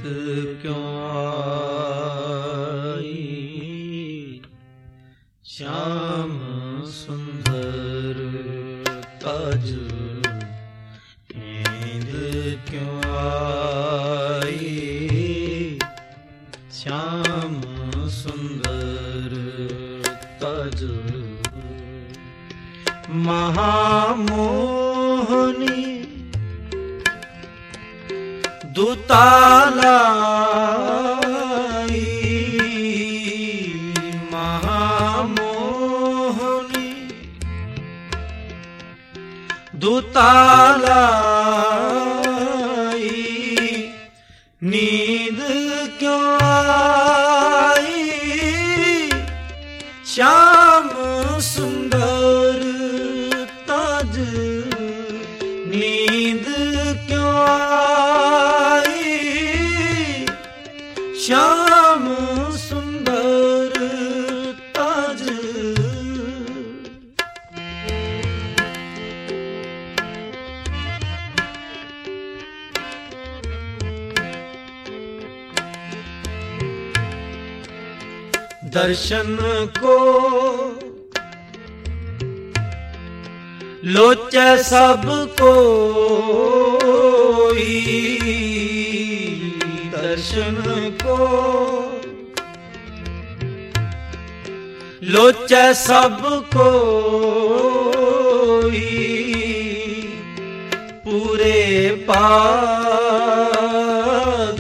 क्यों आई श्याम सुंदर तज नींद क्यों आई श्याम सुंदर तज महामोहनी दुतालाई महामोहनी दुतालाई नींद क्यों आई श्याम सुंदर तज नींद क्यों आई श्याम सुंदर तज दर्शन को लोचे सब कोई दर्शन को लोचे सब कोई पूरे पाग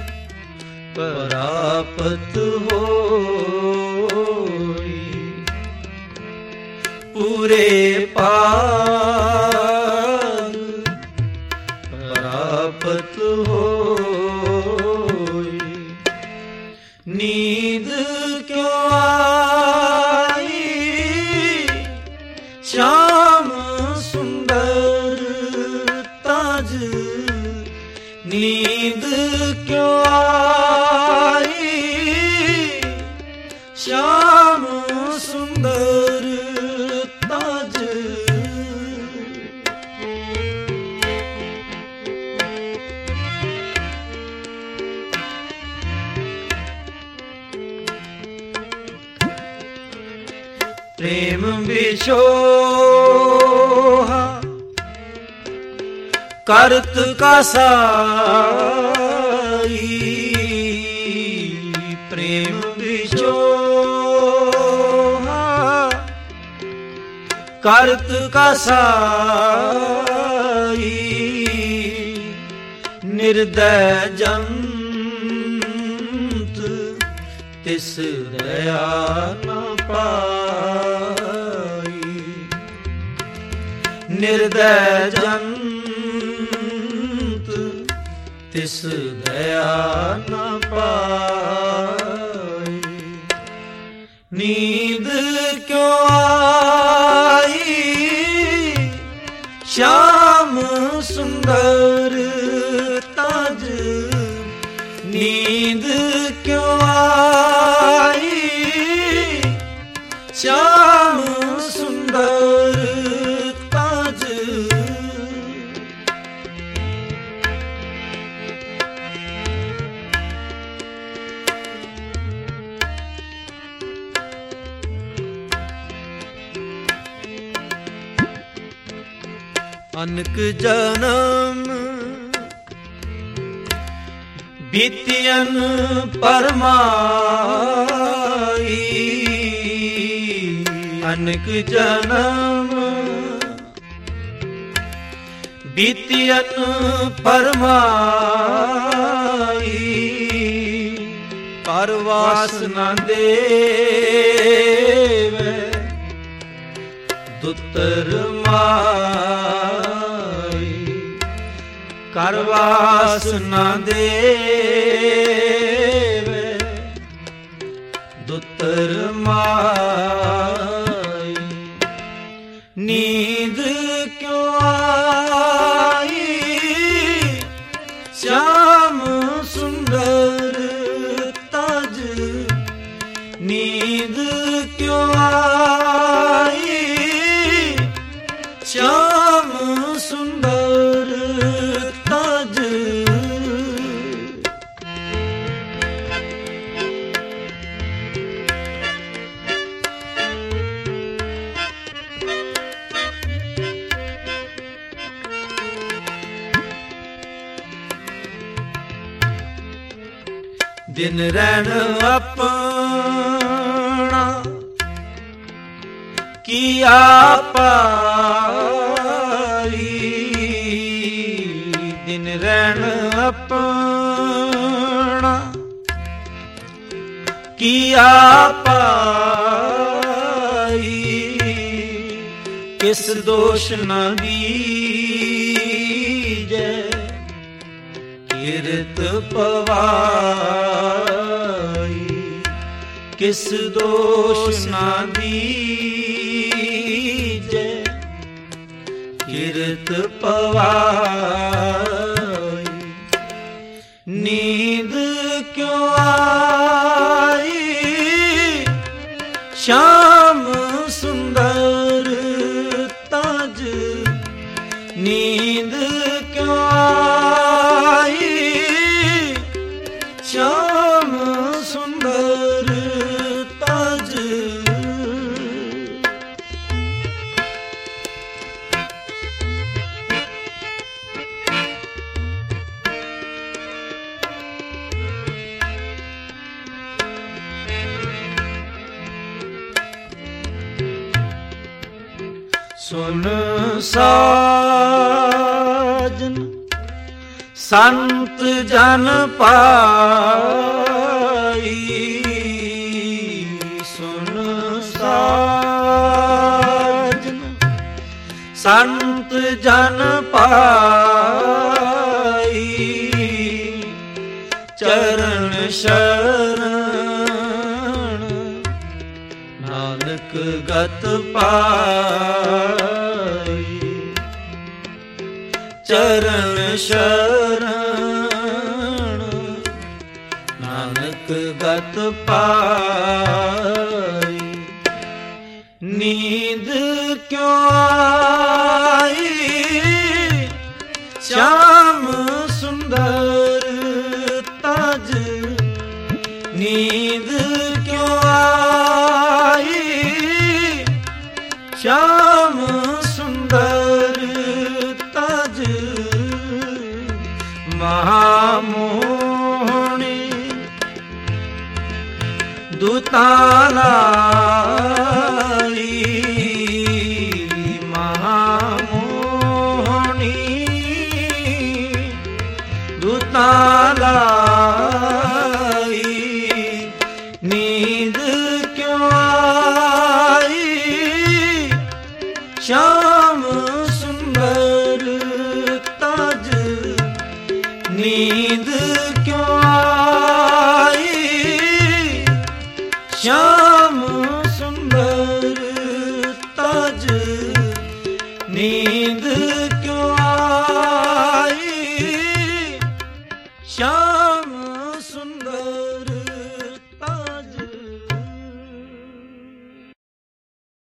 परापत होई पूरे पाग परापत होई नींद क्यों आई श्याम सुंदर तज नींद क्यों आई श्याम सुंदर तज प्रेम विशोहा करत का साई प्रेम विशोहा करत का साई निर्दय जंत तिस दया न पाई निर्दय जंत तिस दया न पाई नींद क्यों आई श्याम सुंदर तज नींद क्यों आई श्याम सुंदर तज अनक जन्म बीतियन परमाई अनक जन्म बीतियन परमाई परवास न देवे दुतर माई करवास न देवे दुतर माई नींद क्यों आई श्याम सुंदर तज नींद क्यों आई श्याम सुंदर तज दिन रैन अपना किया पाई, दिन रैन अपना किया पाई, किस दोष न दीजै किरत पवाई, किस दोष न दीजै किरत पवाई। नींद क्यों आई श्याम सुंदर ताज, नींद क्यों आई श्याम सुंदर ताज। सुन साजन संत जन पाई, सुन साजन संत जन पाई, चरण शरण नानक गत पाई, चरण शरण नानक गत पाई। नींद क्यों आई श्याम सुंदर ताज, नींद क्यों आई श्याम सुंदर ताज। महामोहनी दुतालाई, महामोहनी दुतालाई, नींद क्यों आई श्याम